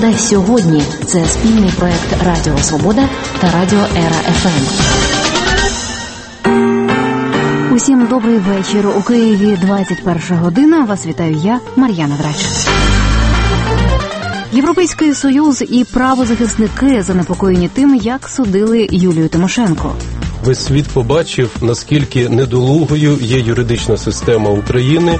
Свобода сьогодні. Це спільний проект Радіо Свобода та Радіо Ера ФМ. Усім добрий вечір. У Києві 21 година. Вас вітаю я, Мар'яна Драч. Європейський Союз і правозахисники занепокоєні тим, як судили Юлію Тимошенко. Весь світ побачив, наскільки недолугою є юридична система України.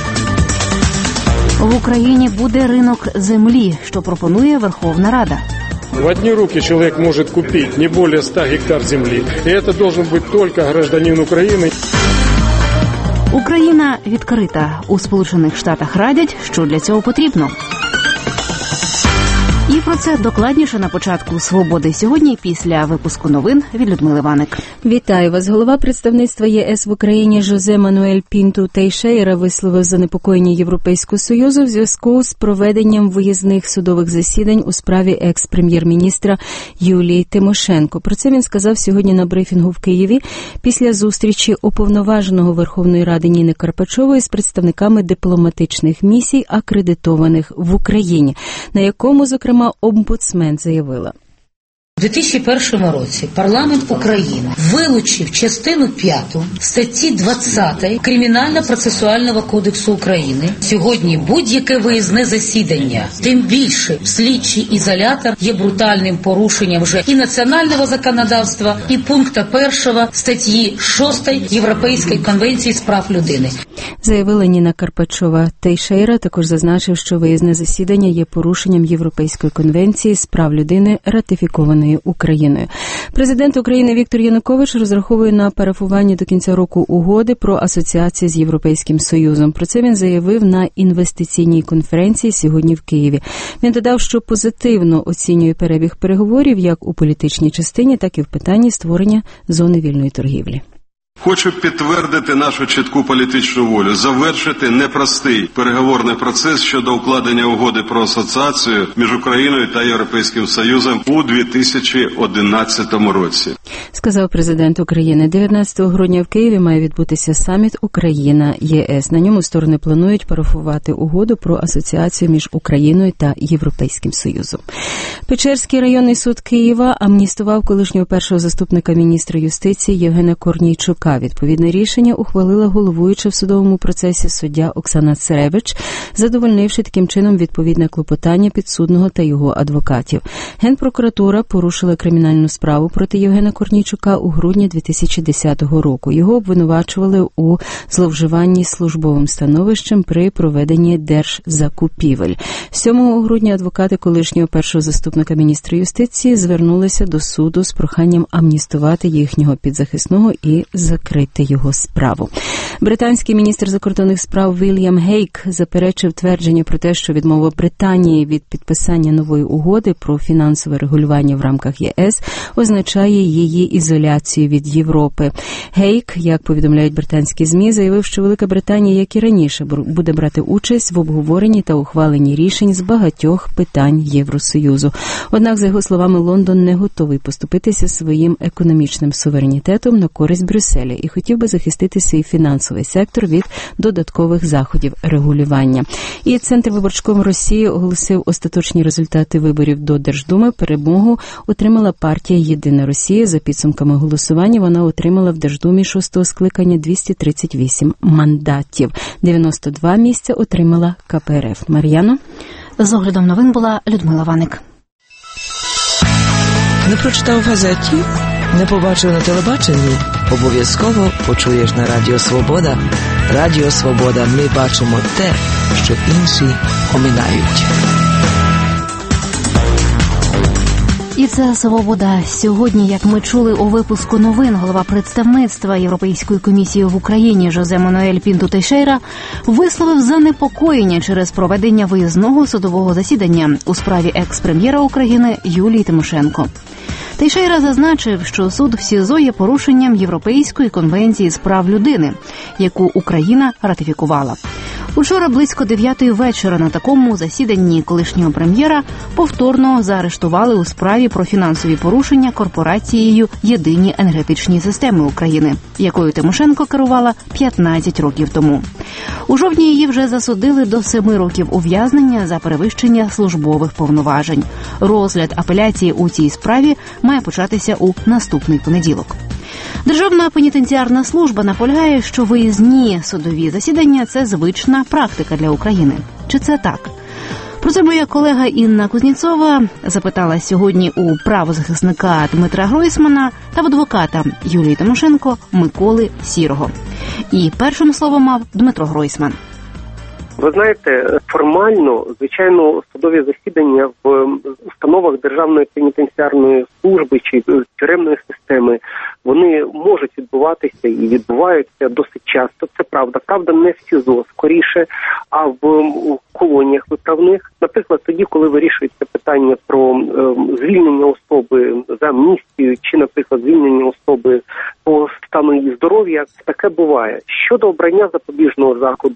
В Україні буде ринок землі, що пропонує Верховна Рада. В одни руки человек может купить не более 100 гектар земли. И это должен быть только гражданин Украины. Україна відкрита. У Сполучених Штатах радять, що для цього потрібно. І про це докладніше на початку «Свободи сьогодні» після випуску новин від Людмили Ваник. Вітаю вас. Голова представництва ЄС в Україні Жозе Мануель Пінту Тейшейра висловив занепокоєння Європейського Союзу в зв'язку з проведенням виїзних судових засідань у справі екс-прем'єр-міністра Юлії Тимошенко. Про це він сказав сьогодні на брифінгу в Києві після зустрічі уповноваженого Верховної Ради Ніни Карпачової з представниками дипломатичних місій, акредитованих в Україні, на якому, зокрема, омбудсмен заявила. У 2001 році парламент України вилучив частину 5 статті 20 Кримінально-процесуального кодексу України. Сьогодні будь-яке виїзне засідання, тим більше слідчий ізолятор, є брутальним порушенням вже і національного законодавства, і пункту 1 статті 6 Європейської конвенції з прав людини. Заявила Ніна Карпачова. Тейшейра також зазначив, що виїзне засідання є порушенням Європейської конвенції з прав людини, ратифікованої Україною. Президент України Віктор Янукович розраховує на парафування до кінця року угоди про асоціацію з Європейським Союзом. Про це він заявив на інвестиційній конференції сьогодні в Києві. Він додав, що позитивно оцінює перебіг переговорів як у політичній частині, так і в питанні створення зони вільної торгівлі. Хочу підтвердити нашу чітку політичну волю, завершити непростий переговорний процес щодо укладення угоди про асоціацію між Україною та Європейським Союзом у 2011 році. Сказав президент України. 19 грудня в Києві має відбутися саміт Україна-ЄС. На ньому сторони планують парафувати угоду про асоціацію між Україною та Європейським Союзом. Печерський районний суд Києва амністував колишнього першого заступника міністра юстиції Євгена Корнійчука. Відповідне рішення ухвалила головуюча в судовому процесі суддя Оксана Церевич, задовольнивши таким чином відповідне клопотання підсудного та його адвокатів. Генпрокуратура порушила кримінальну справу проти Євгена Корнійчука у грудні 2010 року. Його обвинувачували у зловживанні службовим становищем при проведенні держзакупівель. 7 грудня адвокати колишнього першого заступника міністра юстиції звернулися до суду з проханням амністувати їхнього підзахисного і закрити його справу. Британський міністр закордонних справ Вільям Гейк заперечив твердження про те, що відмова Британії від підписання нової угоди про фінансове регулювання в рамках ЄС означає її ізоляцію від Європи. Гейк, як повідомляють британські ЗМІ, заявив, що Велика Британія, як і раніше, буде брати участь в обговоренні та ухваленні рішень з багатьох питань Євросоюзу. Однак, за його словами, Лондон не готовий поступитися своїм економічним суверенітетом на користь Брюсселя і хотів би захистити свій фінансовий сектор від додаткових заходів регулювання. І Центр виборчком Росії оголосив остаточні результати виборів до Держдуми. Перемогу отримала партія «Єдина Росія». За підсумками голосування вона отримала в Держдумі 6-го скликання 238 мандатів. 92 місця отримала КПРФ. Мар'яно? З оглядом новин була Людмила Ваник. Не прочитав в газеті? Не побачив на телебаченні? Обов'язково почуєш на Радіо Свобода. Радіо Свобода. Ми бачимо те, що інші оминають. І це «Свобода сьогодні». Як ми чули у випуску новин, голова представництва Європейської комісії в Україні Жозе Мануель Пінту Тейшейра висловив занепокоєння через проведення виїзного судового засідання у справі екс-прем'єра України Юлії Тимошенко. Тейшейра зазначив, що суд в СІЗО є порушенням Європейської конвенції з прав людини, яку Україна ратифікувала. Учора близько 9-ї вечора на такому засіданні колишнього прем'єра повторно заарештували у справі про фінансові порушення корпорацією «Єдині енергетичні системи України», якою Тимошенко керувала 15 років тому. У жовтні її вже засудили до 7 років ув'язнення за перевищення службових повноважень. Розгляд апеляції у цій справі має початися у наступний понеділок. Державна пенітенціарна служба наполягає, що виїзні судові засідання – це звична практика для України. Чи це так? Про це моя колега Інна Кузнєцова запитала сьогодні у правозахисника Дмитра Гройсмана та в адвоката Юлії Тимошенко Миколи Сірого. І першим словом мав Дмитро Гройсман. Ви знаєте, формально, звичайно, судові засідання в установах Державної пенітенціарної служби чи тюремної системи, вони можуть відбуватися і відбуваються досить часто, це правда. Правда, не в СІЗО, скоріше, а в колоніях виправних. Наприклад, тоді, коли вирішується питання про звільнення особи за амністію, чи, наприклад, звільнення особи по стану її здоров'я, таке буває. Щодо обрання запобіжного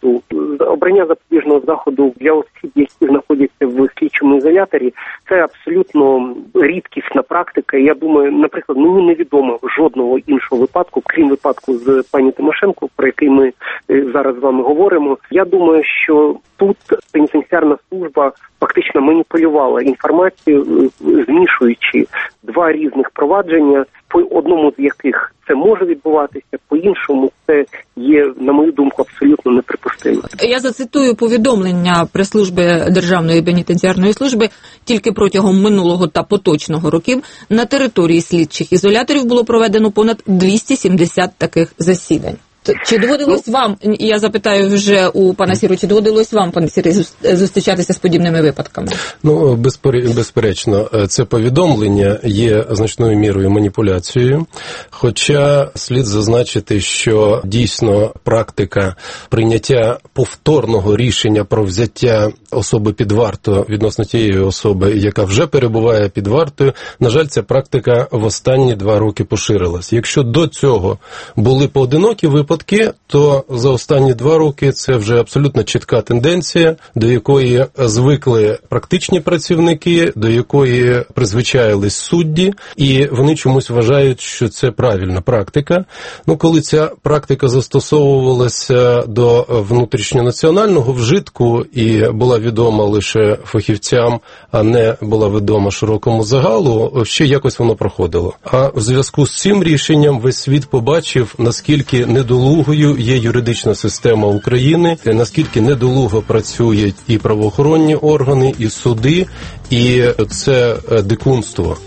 заходу для осіб, які знаходяться в слідчому ізоляторі, це абсолютно рідкісна практика. Я думаю, наприклад, мені невідомо жодного іншого випадку, крім випадку з пані Тимошенко, про який ми зараз з вами говоримо. Я думаю, що тут пенітенціарна служба фактично маніпулювала інформацією, змішуючи два різних провадження, по одному з яких це може відбуватися, по іншому це є, на мою думку, абсолютно неприпустимо. Я зацитую повідомлення прес-служби Державної пенітенціарної служби. Тільки протягом минулого та поточного років на території слідчих ізоляторів було проведено понад 270 таких засідань. Чи доводилось вам, я запитаю вже у пана Сіру, чи доводилось вам, пане Сірі, зустрічатися з подібними випадками? Ну, безперечно, це повідомлення є значною мірою маніпуляцією, хоча слід зазначити, що дійсно практика прийняття повторного рішення про взяття особи під варту відносно тієї особи, яка вже перебуває під вартою, на жаль, ця практика в останні 2 роки поширилась. Якщо до цього були поодинокі випадки, то за останні 2 роки це вже абсолютно чітка тенденція, до якої звикли практичні працівники, до якої призвичаїлись судді, і вони чомусь вважають, що це правильна практика. Ну, коли ця практика застосовувалася до внутрішньонаціонального вжитку і була відома лише фахівцям, а не була відома широкому загалу, ще якось воно проходило. А в зв'язку з цим рішенням весь світ побачив, наскільки недолугою є юридична система України, наскільки недолуго працюють і правоохоронні органи, і суди, і це дикунство.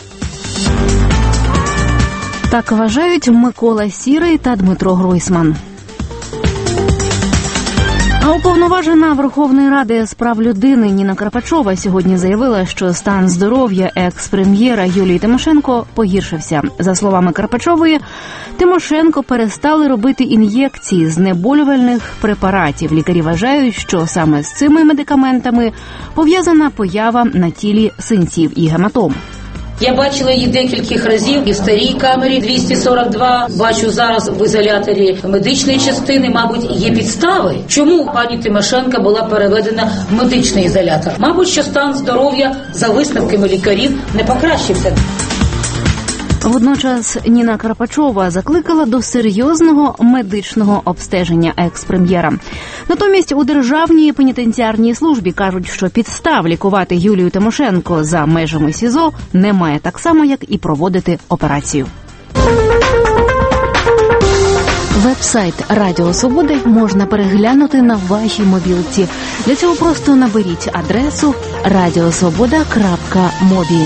Так вважають Микола Сірий та Дмитро Гройсман. А уповноважена Верховної Ради з прав людини Ніна Карпачова сьогодні заявила, що стан здоров'я екс-прем'єра Юлії Тимошенко погіршився. За словами Карпачової, Тимошенко перестали робити ін'єкції знеболювальних препаратів. Лікарі вважають, що саме з цими медикаментами пов'язана поява на тілі синців і гематом. Я бачила її декількох разів і в старій камері 242, бачу зараз в ізоляторі медичної частини, мабуть, є підстави. Чому пані Тимошенко була переведена в медичний ізолятор? Мабуть, що стан здоров'я за висновками лікарів не покращився. Водночас Ніна Карпачова закликала до серйозного медичного обстеження екс-прем'єра. Натомість у Державній пенітенціарній службі кажуть, що підстав лікувати Юлію Тимошенко за межами СІЗО немає, так само, як і проводити операцію. Веб-сайт Радіо Свободи можна переглянути на вашій мобілці. Для цього просто наберіть адресу radiosvoboda.mobi.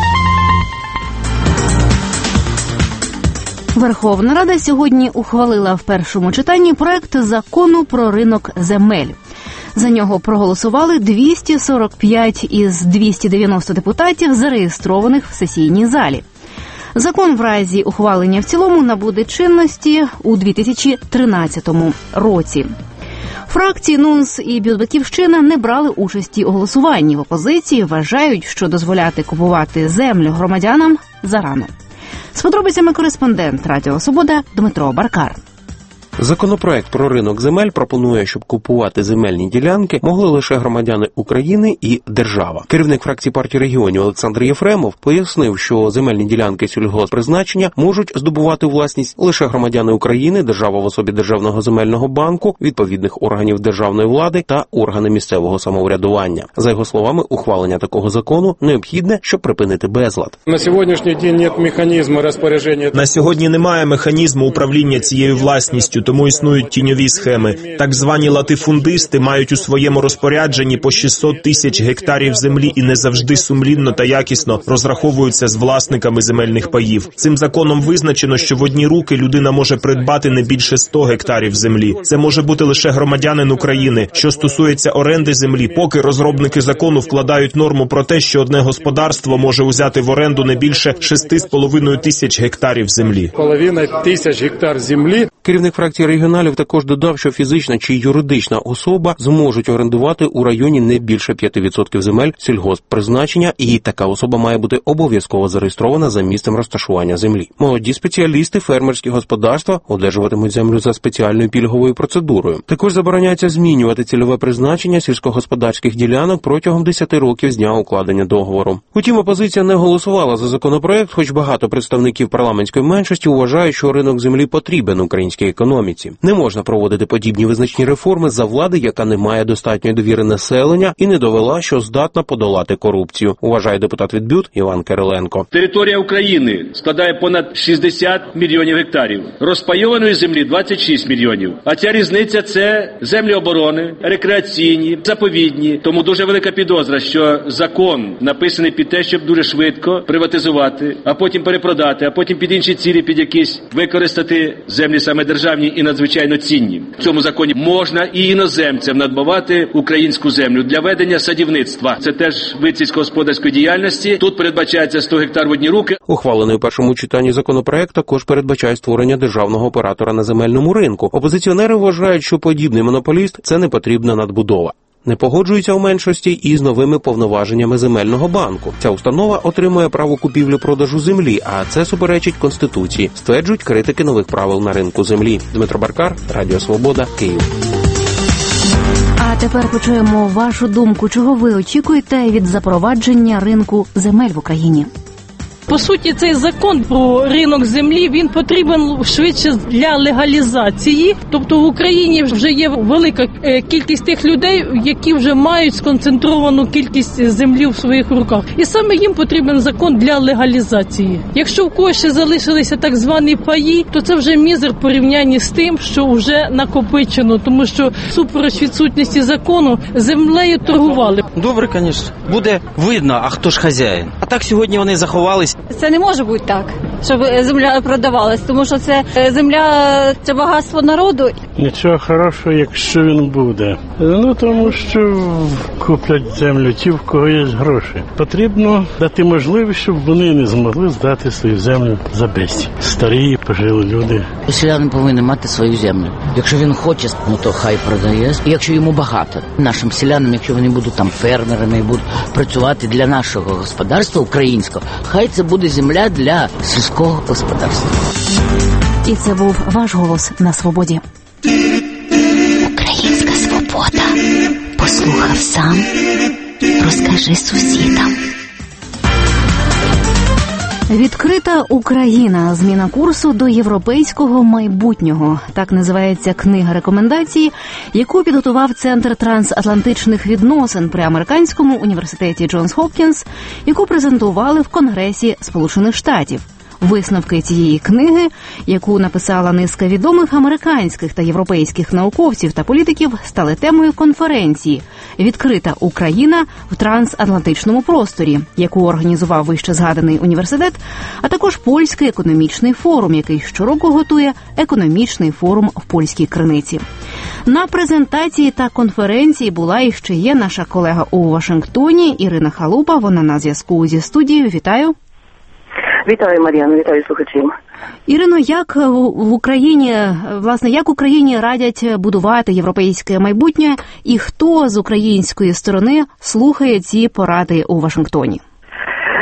Верховна Рада сьогодні ухвалила в першому читанні проект закону про ринок земель. За нього проголосували 245 із 290 депутатів, зареєстрованих в сесійній залі. Закон в разі ухвалення в цілому набуде чинності у 2013 році. Фракції НУНС і Батьківщина не брали участі у голосуванні. В опозиції вважають, що дозволяти купувати землю громадянам зарано. З подробицями кореспондент Радіо Свобода Дмитро Баркар. Законопроект про ринок земель пропонує, щоб купувати земельні ділянки могли лише громадяни України і держава. Керівник фракції партії регіонів Олександр Єфремов пояснив, що земельні ділянки сільгосппризначення можуть здобувати у власність лише громадяни України, держава в особі Державного земельного банку, відповідних органів державної влади та органи місцевого самоврядування. За його словами, ухвалення такого закону необхідне, щоб припинити безлад. На сьогоднішній день немає механізму розпорядження. На сьогодні немає механізму управління цією власністю, тому існують тіньові схеми. Так звані латифундисти мають у своєму розпорядженні по 600 тисяч гектарів землі і не завжди сумлінно та якісно розраховуються з власниками земельних паїв. Цим законом визначено, що в одні руки людина може придбати не більше 100 гектарів землі. Це може бути лише громадянин України. Що стосується оренди землі, поки розробники закону вкладають норму про те, що одне господарство може узяти в оренду не більше 6,5 тисяч гектарів землі. Половина тисяч гектар землі. Керівник фракції регіоналів також додав, що фізична чи юридична особа зможуть орендувати у районі не більше 5% земель сільгосппризначення, і така особа має бути обов'язково зареєстрована за місцем розташування землі. Молоді спеціалісти фермерські господарства одержуватимуть землю за спеціальною пільговою процедурою. Також забороняється змінювати цільове призначення сільськогосподарських ділянок протягом 10 років з дня укладення договору. Утім, опозиція не голосувала за законопроект, хоч багато представників парламентської меншості вважають, що ринок землі потрібен українській економіці. Не можна проводити подібні визначні реформи за влади, яка не має достатньої довіри населення і не довела, що здатна подолати корупцію, вважає депутат від БЮТ Іван Кириленко. Територія України складає понад 60 мільйонів гектарів. Розпайованої землі 26 мільйонів. А ця різниця – це землі оборони, рекреаційні, заповідні. Тому дуже велика підозра, що закон написаний під те, щоб дуже швидко приватизувати, а потім перепродати, а потім під інші цілі, під якісь використати землі саме державні і надзвичайно цінні. В цьому законі можна і іноземцям надбавати українську землю для ведення садівництва. Це теж вид сільськогосподарської діяльності. Тут передбачається 100 гектар в одні руки. Ухвалений у першому читанні законопроект також передбачає створення державного оператора на земельному ринку. Опозиціонери вважають, що подібний монополіст – це не потрібна надбудова. Не погоджуються у меншості і з новими повноваженнями земельного банку. Ця установа отримує право купівлі-продажу землі, а це суперечить Конституції, стверджують критики нових правил на ринку землі. Дмитро Баркар, Радіо Свобода, Київ. А тепер почуємо вашу думку. Чого ви очікуєте від запровадження ринку земель в Україні? По суті, цей закон про ринок землі, він потрібен швидше для легалізації. Тобто в Україні вже є велика кількість тих людей, які вже мають сконцентровану кількість землі в своїх руках. І саме їм потрібен закон для легалізації. Якщо в когось ще залишилися так звані паї, то це вже мізер в порівнянні з тим, що вже накопичено. Тому що супереч відсутності закону землею торгували. Добре, звісно. Буде видно, а хто ж хазяїн. А так сьогодні вони заховались. Це не може бути так, щоб земля продавалась, тому що це земля – це багатство народу. Нічого хорошого, якщо він буде. Тому що куплять землю ті, в кого є гроші. Потрібно дати можливість, щоб вони не змогли здати свою землю за безцінь. Старі, пожили люди. Селянин повинен мати свою землю. Якщо він хоче, то хай продає. І якщо йому багато. Нашим селянам, якщо вони будуть там фермерами і будуть працювати для нашого господарства українського, хай це буде земля для сільського господарства. І це був ваш голос на свободі. Українська свобода. Послухав сам, розкажи сусідам. Відкрита Україна. Зміна курсу до європейського майбутнього. Так називається книга рекомендацій, яку підготував Центр трансатлантичних відносин при американському університеті Джонс Хопкінс, яку презентували в Конгресі Сполучених Штатів. Висновки цієї книги, яку написала низка відомих американських та європейських науковців та політиків, стали темою конференції «Відкрита Україна в трансатлантичному просторі», яку організував вище згаданий університет, а також Польський економічний форум, який щороку готує економічний форум в польській Криниці. На презентації та конференції була і ще є наша колега у Вашингтоні Ірина Халупа. Вона на зв'язку зі студією. Вітаю. Вітаю, Мар'яна, вітаю слухачів. Ірино, як в Україні, власне, як Україні радять будувати європейське майбутнє і хто з української сторони слухає ці поради у Вашингтоні?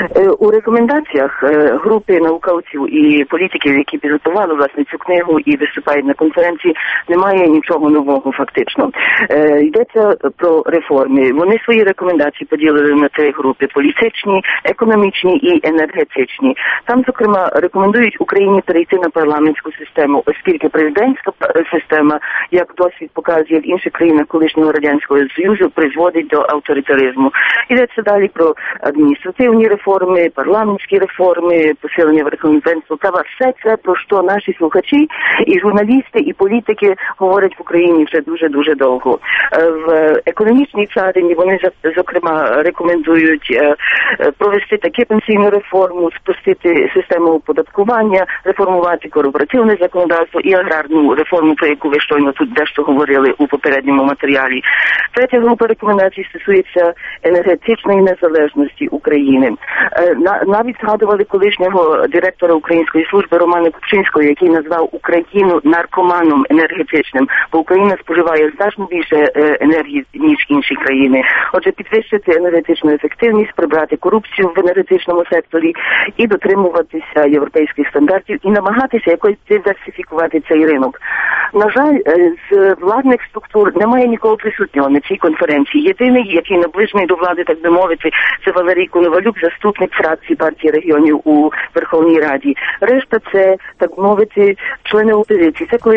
У рекомендаціях групи науковців і політиків, які підготували власне цю книгу і виступають на конференції, немає нічого нового фактично. Йдеться про реформи. Вони свої рекомендації поділили на 3 групи: політичні, економічні і енергетичні. Там, зокрема, рекомендують Україні перейти на парламентську систему, оскільки президентська система, як досвід показує в інших країнах колишнього Радянського Союзу, призводить до авторитаризму. Йдеться далі про адміністративні реформи, парламентські реформи, посилення верховенства права. Все це, про що наші слухачі, і журналісти, і політики говорять в Україні вже дуже-дуже довго. В економічній царині вони, зокрема, рекомендують провести таку пенсійну реформу, спростити систему оподаткування, реформувати корпоративне законодавство і аграрну реформу, про яку ви щойно тут дещо говорили у попередньому матеріалі. Третя група рекомендацій стосується енергетичної незалежності України. Навіть згадували колишнього директора Української служби Романа Купчинського, який назвав Україну наркоманом енергетичним, бо Україна споживає значно більше енергії, ніж інші країни. Отже, підвищити енергетичну ефективність, прибрати корупцію в енергетичному секторі і дотримуватися європейських стандартів і намагатися якось диверсифікувати цей ринок. На жаль, з владних структур немає нікого присутнього на цій конференції. Єдиний, який наближений до влади, так би мовити, це Валерій Коновалюк, заступник фракції партії регіонів у Верховній Раді. Решта це, так мовити, члени опозиції. Це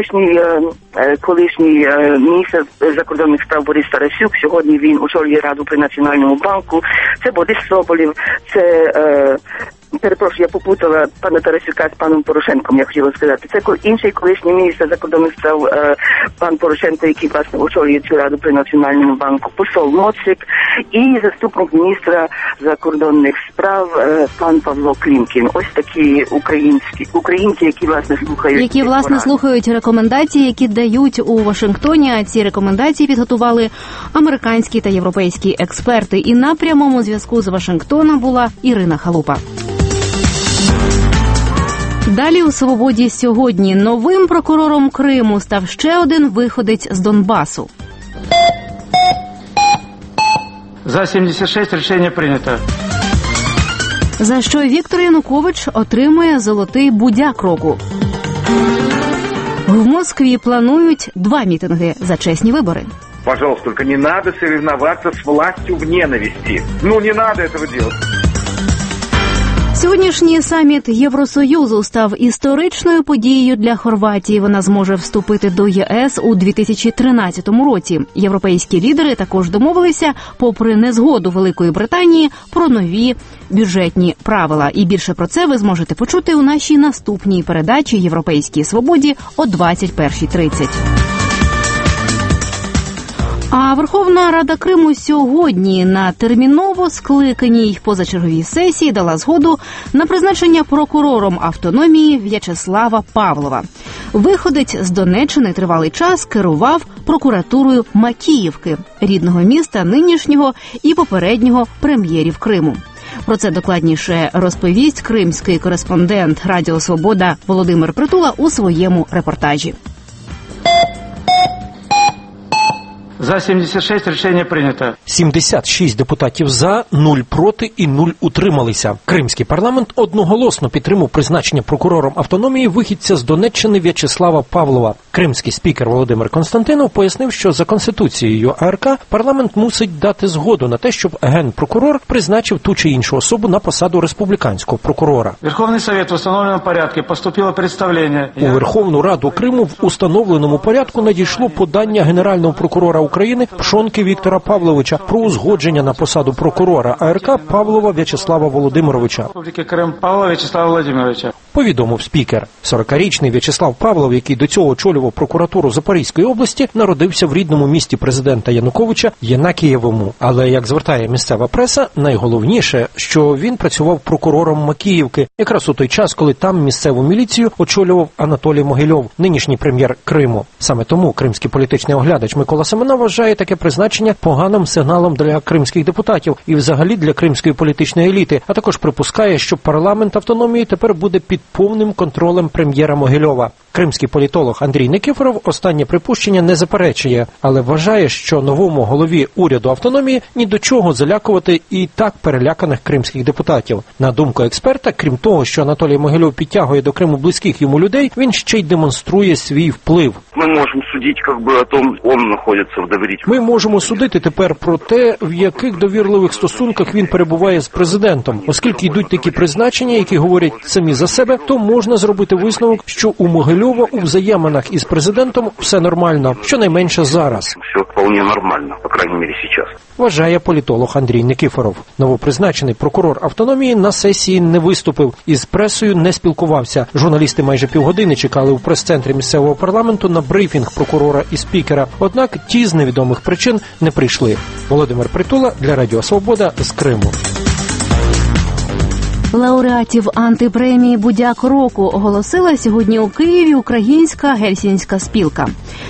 колишній міністр закордонних справ Борис Тарасюк. Сьогодні він очолює Раду при Національному банку. Це Борис Соболєв, це... Перепрошую, я попутала пана Тарасюка з паном Порошенком, я хотіла сказати. Це інший колишній міністр закордонних справ пан Порошенко, який, власне, очолює цю раду при Національному банку, посол Моцик і заступник міністра закордонних справ пан Павло Клімкін. Ось такі українці, які, власне, слухають. Які, власне, слухають рекомендації, які дають у Вашингтоні. А ці рекомендації підготували американські та європейські експерти. І на прямому зв'язку з Вашингтона була Ірина Халупа. Далі у «Свободі» сьогодні новим прокурором Криму став ще один виходець з Донбасу. За 76 рішення прийнято. За що Віктор Янукович отримує золотий будяк року. В Москві планують 2 мітинги за чесні вибори. Пожалуйста, только не надо соревноваться с властью в ненависти. Не надо этого делать. Сьогоднішній саміт Євросоюзу став історичною подією для Хорватії. Вона зможе вступити до ЄС у 2013 році. Європейські лідери також домовилися, попри незгоду Великої Британії, про нові бюджетні правила. І більше про це ви зможете почути у нашій наступній передачі «Європейській свободі» о 21:30. А Верховна Рада Криму сьогодні на терміново скликаній позачерговій сесії дала згоду на призначення прокурором автономії В'ячеслава Павлова. Виходець з Донеччини тривалий час керував прокуратурою Макіївки, рідного міста нинішнього і попереднього прем'єрів Криму. Про це докладніше розповість кримський кореспондент Радіо Свобода Володимир Притула у своєму репортажі. За 76 рішення прийнято. 76 депутатів за, 0 проти і 0 утрималися. Кримський парламент одноголосно підтримав призначення прокурором автономії вихідця з Донеччини В'ячеслава Павлова. Кримський спікер Володимир Константинов пояснив, що за Конституцією АРК парламент мусить дати згоду на те, щоб генпрокурор призначив ту чи іншу особу на посаду республіканського прокурора. Верховний Совет в установленому порядку поступило представлення. У Верховну Раду Криму в установленому порядку надійшло подання генерального прокурора України Пшонки Віктора Павловича про узгодження на посаду прокурора АРК Павлова В'ячеслава Володимировича. Республіки Крим Павлова В'ячеслава Володимировича. Повідомив спікер. 40-річний В'ячеслав Павлов, який до цього очолював прокуратуру Запорізької області, народився в рідному місті президента Януковича Єнакієвому. Але, як звертає місцева преса, найголовніше, що він працював прокурором Макіївки, якраз у той час, коли там місцеву міліцію очолював Анатолій Могильов, нинішній прем'єр Криму. Саме тому кримський політичний оглядач Микола Семенов вважає таке призначення поганим сигналом для кримських депутатів і взагалі для кримської політичної еліти, а також припускає, що парламент автономії тепер буде під повним контролем прем'єра Могильова. Кримський політолог Андрій Никифоров останнє припущення не заперечує, але вважає, що новому голові уряду автономії ні до чого залякувати і так переляканих кримських депутатів. На думку експерта, крім того, що Анатолій Могильов підтягує до Криму близьких йому людей, він ще й демонструє свій вплив. Ми можемо судити, о том, він знаходиться в довірительному. Ми можемо судити тепер про те, в яких довірливих стосунках він перебуває з президентом. Оскільки йдуть такі призначення, які говорять самі за себе, то можна зробити висновок, що у Могильова у взаєминах із президентом все нормально, щонайменше зараз. Все вполне нормально, по крайній мірі зараз. Вважає політолог Андрій Никифоров. Новопризначений прокурор автономії на сесії не виступив, із пресою не спілкувався. Журналісти майже півгодини чекали у прес-центрі місцевого парламенту на брифінг прокурора і спікера, однак ті з невідомих причин не прийшли. Володимир Притула для Радіо Свобода з Криму. Лауреатів антипремії «Будяк року» оголосила сьогодні у Києві Українська гельсінська спілка.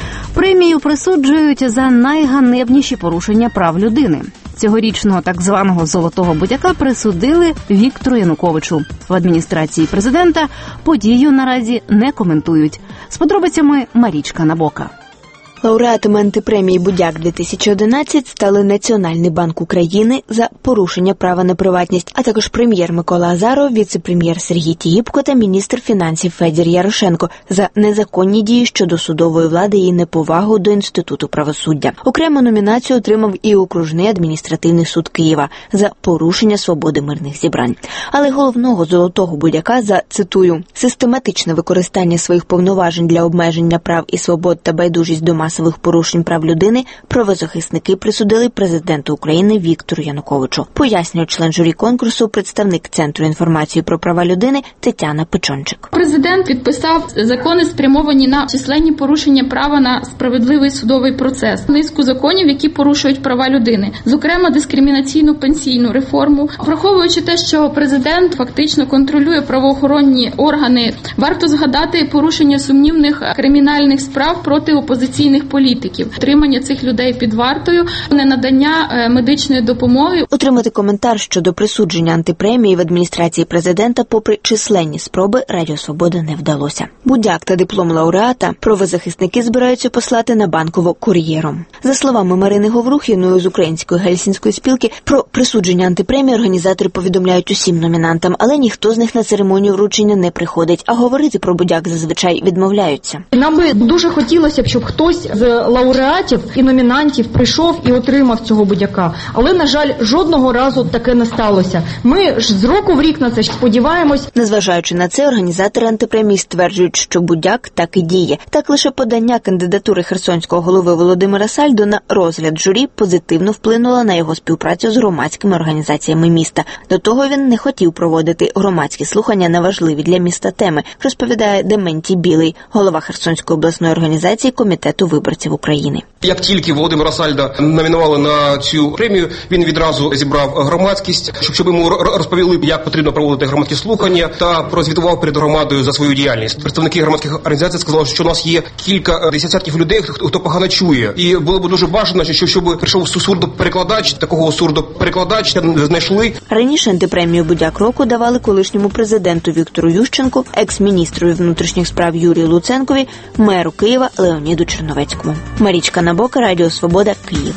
Премію присуджують за найганебніші порушення прав людини. Цьогорічного так званого «золотого будяка» присудили Віктору Януковичу. В адміністрації президента подію наразі не коментують. З подробицями Марічка Набока. Лауреатами антипремії «Будяк-2011» стали Національний банк України за порушення права на приватність, а також прем'єр Микола Азаров, віце-прем'єр Сергій Тігіпко та міністр фінансів Федір Ярошенко за незаконні дії щодо судової влади і неповагу до Інституту правосуддя. Окрему номінацію отримав і окружний адміністративний суд Києва за порушення свободи мирних зібрань. Але головного «золотого будяка» за, цитую, «систематичне використання своїх повноважень для обмеження прав і свобод та байдужість до масових порушень прав людини» правозахисники присудили президенту України Віктору Януковичу. Пояснює член журі конкурсу, представник Центру інформації про права людини Тетяна Печончик. Президент підписав закони, спрямовані на численні порушення права на справедливий судовий процес. Низку законів, які порушують права людини. Зокрема, дискримінаційну пенсійну реформу. Враховуючи те, що президент фактично контролює правоохоронні органи, варто згадати порушення сумнівних кримінальних справ проти опозиційних політиків, тримання цих людей під вартою, ненадання медичної допомоги. Отримати коментар щодо присудження антипремії в адміністрації президента попри численні спроби Радіо Свобода не вдалося. Будяк та диплом лауреата правозахисники збираються послати на Банково кур'єром. За словами Марини Говрухіної з Української гельсінської спілки, про присудження антипремії організатори повідомляють усім номінантам, але ніхто з них на церемонію вручення не приходить, а говорити про Будяк зазвичай відмовляються. Нам би дуже хотілося б, щоб хтось з лауреатів і номінантів прийшов і отримав цього Будяка. Але, на жаль, жодного разу таке не сталося. Ми ж з року в рік на це сподіваємось. Незважаючи на це, організатори антипремії стверджують, що Будяк так і діє. Так лише подання кандидатури херсонського голови Володимира Сальдо на розгляд журі позитивно вплинуло на його співпрацю з громадськими організаціями міста. До того він не хотів проводити громадські слухання на важливі для міста теми, розповідає Дементій Білий, голова Херсонської обласної організації Комітету виборців України. Як тільки Володимира Сальда номінували на цю премію, він відразу зібрав громадськість, щоб йому розповіли, як потрібно проводити громадські слухання, та прозвітував перед громадою за свою діяльність. Представники громадських організацій сказали, що у нас є кілька десятків людей, хто погано чує. І було б дуже бажано, щоб прийшов сурдоперекладач, такого сурдоперекладача знайшли. Раніше антипремію «Будяк року» давали колишньому президенту Віктору Ющенку, екс-міністру внутрішніх справ Юрію Луценкові, меру Києва Леоніду Черновецькому. Марічка Набока, Радіо Свобода, Київ.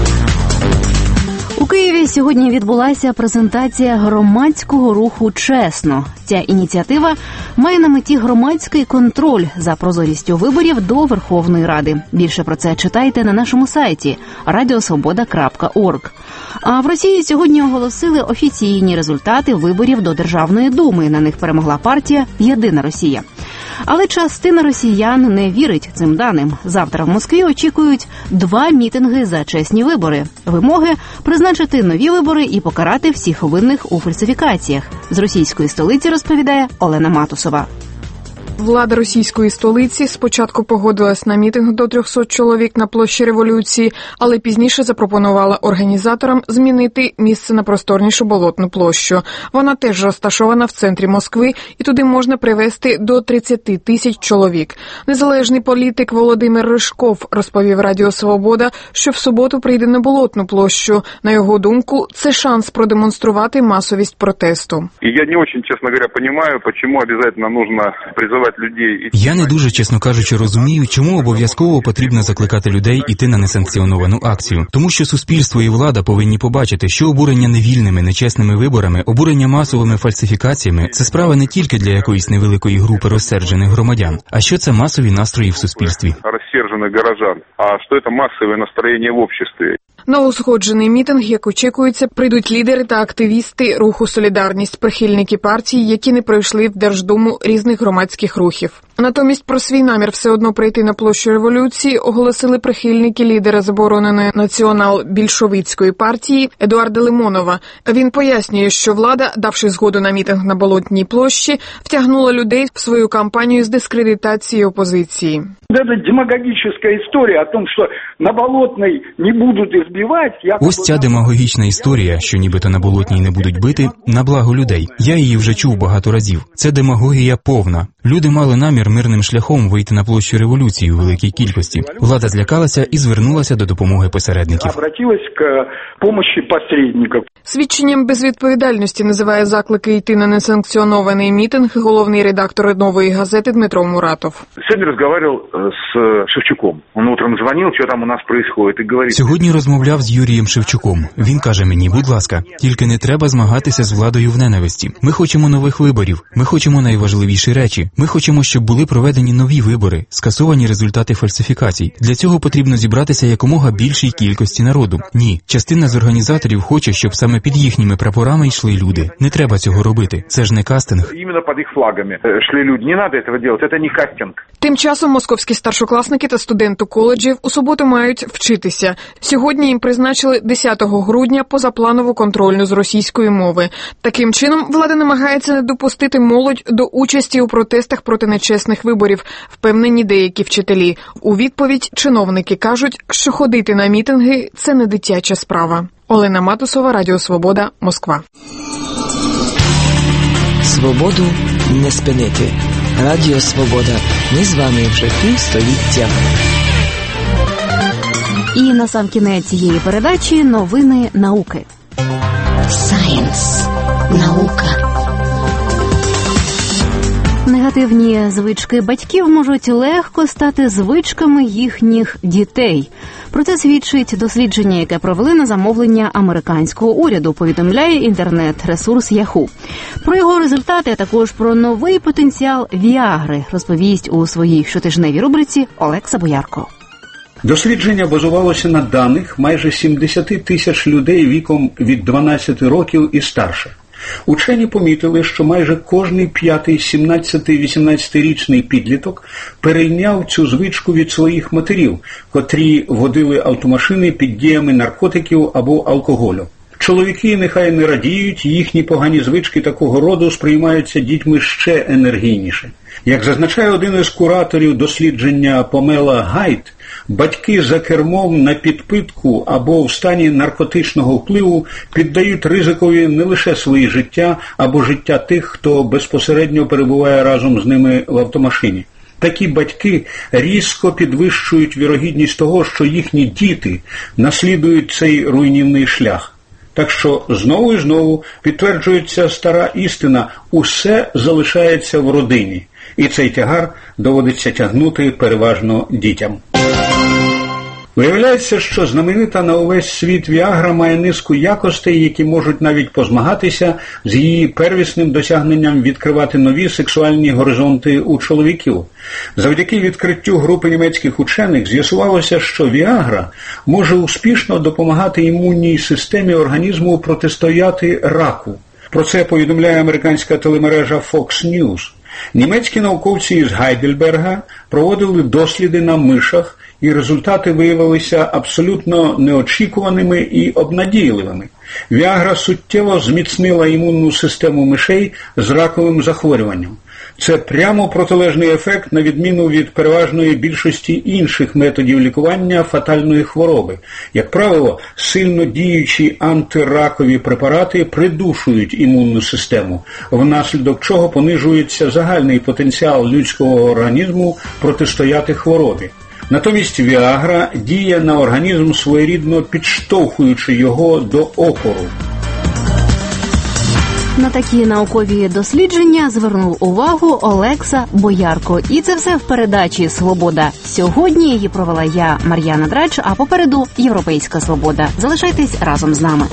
У Києві сьогодні відбулася презентація громадського руху «Чесно». Ця ініціатива має на меті громадський контроль за прозорістю виборів до Верховної Ради. Більше про це читайте на нашому сайті radiosvoboda.org. А в Росії сьогодні оголосили офіційні результати виборів до Державної думи. На них перемогла партія «Єдина Росія». Але частина росіян не вірить цим даним. Завтра в Москві очікують 2 мітинги за чесні вибори. Вимоги – призначити нові вибори і покарати всіх винних у фальсифікаціях. З російської столиці розповідає Олена Матусова. Влада російської столиці спочатку погодилась на мітинг до 300 чоловік на площі Революції, але пізніше запропонувала організаторам змінити місце на просторнішу Болотну площу. Вона теж розташована в центрі Москви, і туди можна привезти до 30 тисяч чоловік. Незалежний політик Володимир Ришков розповів Радіо Свобода, що в суботу прийде на Болотну площу. На його думку, це шанс продемонструвати масовість протесту. Я не очень, честно говоря, понимаю, почему обязательно нужно призывать призывать людей. Я не дуже, чесно кажучи, розумію, чому обов'язково потрібно закликати людей іти на несанкціоновану акцію. Тому що суспільство і влада повинні побачити, що обурення невільними, нечесними виборами, обурення масовими фальсифікаціями – це справа не тільки для якоїсь невеликої групи розсерджених громадян, а що це масові настрої в суспільстві. Розсержених горожан, а що це масове настроєння в обществі. На узгоджений мітинг, як очікується, прийдуть лідери та активісти руху «Солідарність», прихильники партії, які не пройшли в Держдуму різних громадських рухів. Натомість про свій намір все одно прийти на площу Революції оголосили прихильники лідера забороненої націонал-більшовицької партії Едуарда Лимонова. Він пояснює, що влада, давши згоду на мітинг на Болотній площі, втягнула людей в свою кампанію з дискредитації опозиції. Це демагогічна історія о том, що на Болотній не будуть збивати. Ось ця демагогічна історія, що нібито на Болотній не будуть бити, на благо людей. Я її вже чув багато разів. Це демагогія повна. Люди мали намір мирним шляхом вийти на площу Революції у великій кількості. Влада злякалася і звернулася до допомоги посередників. Обратилась к помощи посередників. Свідченням безвідповідальності називає заклики йти на несанкціонований мітинг головний редактор «Нової газети» Дмитро Муратов. Сьогодні розмовляв з Шевчуком. Він утром дзвонив, що там у нас відбувається, і говорить. Сьогодні розмовляв з Юрієм Шевчуком. Він каже мені, будь ласка, тільки не треба змагатися з владою в ненависті. Ми хочемо нових виборів. Ми хочемо найважливіші речі. Ми хочемо, щоб були проведені нові вибори, скасовані результати фальсифікацій. Для цього потрібно зібратися якомога більшій кількості народу. Ні, частина з організаторів хоче, щоб саме під їхніми прапорами йшли люди. Не треба цього робити. Це ж не кастинг. Іменно під їх флагами йшли люди. Не треба цього робити. Це не кастинг. Тим часом московські старшокласники та студенти коледжів у суботу мають вчитися. Сьогодні їм призначили 10 грудня позапланову контрольну з російської мови. Таким чином, влада намагається не допустити молодь до участі у протестах проти нечесних виборів, впевнені деякі вчителі. У відповідь чиновники кажуть, що ходити на мітинги – це не дитяча справа. Олена Матусова, Радіо Свобода, Москва. Свободу не спинити. Радіо Свобода. Ми з вами вже півстоліття. І на сам кінець цієї передачі новини науки. Сайенс. Наука. Негативні звички батьків можуть легко стати звичками їхніх дітей. Про це свідчить дослідження, яке провели на замовлення американського уряду, повідомляє інтернет-ресурс Yahoo. Про його результати, а також про новий потенціал Віагри розповість у своїй щотижневій рубриці Олекса Боярко. Дослідження базувалося на даних майже 70 тисяч людей віком від 12 років і старше. Учені помітили, що майже кожний п'ятий 17-18-річний підліток перейняв цю звичку від своїх матерів, котрі водили автомашини під діями наркотиків або алкоголю. Чоловіки нехай не радіють, їхні погані звички такого роду сприймаються дітьми ще енергійніше. Як зазначає один із кураторів дослідження Помела Гайт, батьки за кермом на підпитку або в стані наркотичного впливу піддають ризикові не лише свої життя або життя тих, хто безпосередньо перебуває разом з ними в автомашині. Такі батьки різко підвищують вірогідність того, що їхні діти наслідують цей руйнівний шлях. Так що знову і знову підтверджується стара істина – усе залишається в родині. І цей тягар доводиться тягнути переважно дітям. Виявляється, що знаменита на увесь світ Віагра має низку якостей, які можуть навіть позмагатися з її первісним досягненням відкривати нові сексуальні горизонти у чоловіків. Завдяки відкриттю групи німецьких учених з'ясувалося, що Віагра може успішно допомагати імунній системі організму протистояти раку. Про це повідомляє американська телемережа Fox News. Німецькі науковці із Гайдельберга проводили досліди на мишах, і результати виявилися абсолютно неочікуваними і обнадійливими. Віагра суттєво зміцнила імунну систему мишей з раковим захворюванням. Це прямо протилежний ефект, на відміну від переважної більшості інших методів лікування фатальної хвороби. Як правило, сильно діючі антиракові препарати придушують імунну систему, внаслідок чого понижується загальний потенціал людського організму протистояти хворобі. Натомість Віагра діє на організм своєрідно підштовхуючи його до опору. На такі наукові дослідження звернув увагу Олекса Боярко. І це все в передачі «Свобода». Сьогодні її провела я, Мар'яна Драч, а попереду «Європейська свобода». Залишайтесь разом з нами.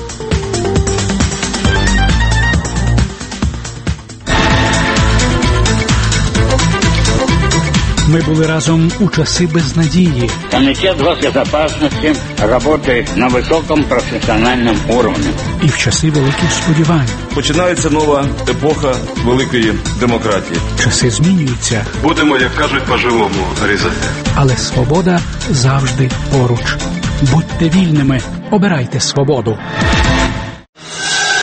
Мы были разом у часы безнадеги. Комитет госбезопасности работает на высоком профессиональном уровне. І в часи великих сподівань. Починається нова епоха великої демократії. Часи змінюються. Будемо, як кажуть, по-живому різати. Але свобода завжди поруч. Будьте вільними, обирайте свободу.